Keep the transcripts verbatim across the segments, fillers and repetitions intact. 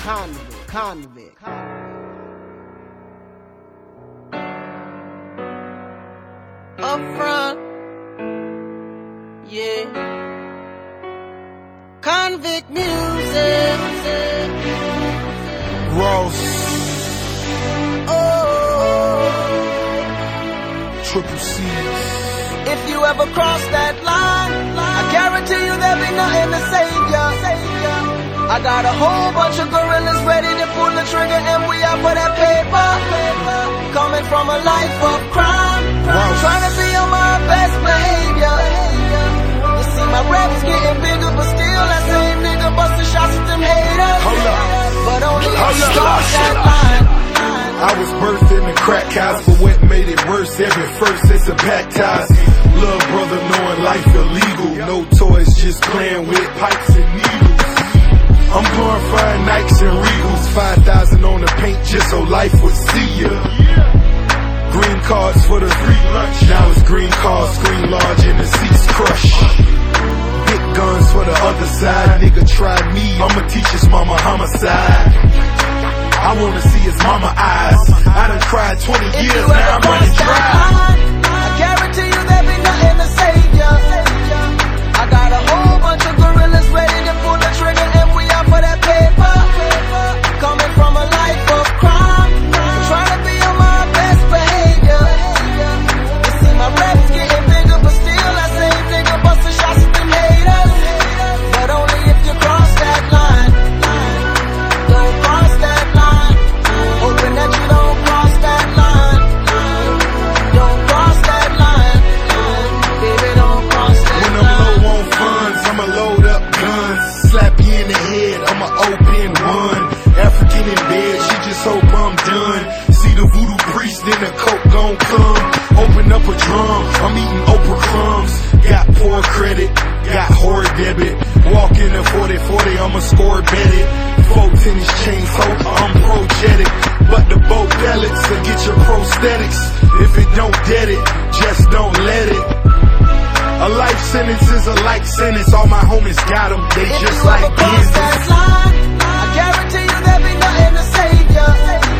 Convict, convict, convict. Up front, yeah. Convict music. Ross. Oh. Triple C's. If you ever cross that line, I guarantee you there'll be nothing to save ya. I got a whole bunch of gorillas ready to pull the trigger, and we out for that paper. Coming from a life of crime, trying to be on my best behavior. You see my rap's getting bigger, but still that same nigga busting shots at them haters. But only if you cross that line. I was birthed in the crack house, but what made it worse? Every first it's a baptized. Love brother knowing life illegal. No toys, just playing with pipes and needles. I'm glorifying Nikes and Regals. Five thousand on the paint just so life would see ya. Green cards for the free lunch. Now it's green cards, screen large and the seats crush. Big guns for the other side. Nigga try me, I'ma teach his mama homicide. I wanna see his mama eyes. I done cried twenty years, now I'm running dry. I guarantee you there'll be nothing to save ya. I got a whole bunch of gorillas ready to pull the trigger, and we out for that paper. Coming from a life of crime, trying to be on my best behavior. You see my rap's getting bigger, but still that same nigga busting shots at them haters. But only if you cross that line. Don't cross that line. Hoping that you don't cross that line. Don't cross that line. Baby, don't cross that line. When I'm low on funds, I'ma load up guns. Slap you in the head, I'ma open one. African in bed, she just hope I'm done. See the voodoo priest, then the coke gon' come. Open up a drum, I'm eating Oprah crumbs. Got poor credit, got horror debit. Walk in a forty forty, I'ma score bet it. Four tennis chains, hope I'm progetic. But the bow pellets will get your prosthetics. If it don't get it, just don't let it. A life sentence is a life sentence. All my homies got them, they If just you like ever cross Kansas. that line, I guarantee you there'll be nothing to save ya.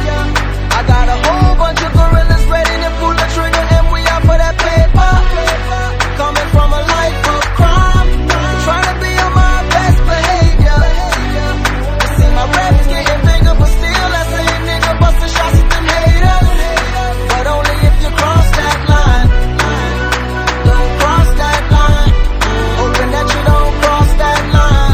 I got a whole bunch of gorillas ready to pull the trigger, and we out for that paper. Coming from a life of crime, trying to be on my best behavior. You see my rap's getting bigger, but still that same nigga busting shots at them haters. But only if you cross that line. Don't cross that line. Hoping that you don't cross that line.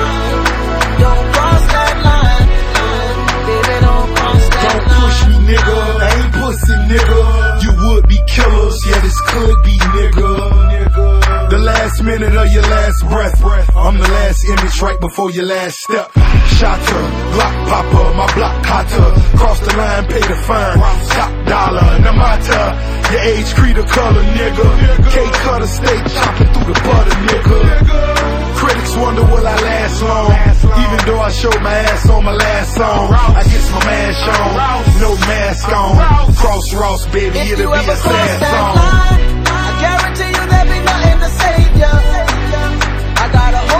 Don't cross that line. Baby, don't cross that Don't line. push me, nigga. I ain't pussy, nigga. You would be killers, yeah, this could be, nigga. The last minute of your last breath. I'm the last image right before your last step. Shotter, Glock popper, my block hotter. Cross the line, pay the fine. Top dollar, Namata. Your age, creed, or color, nigga. K-cutter, stay chopping through the butter, nigga. Critics wonder will I last long. Even though I showed my ass on my last song, I get my mask on, no mask on. Cross Ross, baby, If it'll you be ever a cross sad that song. line, I guarantee you there'll be nothing to save ya. I got a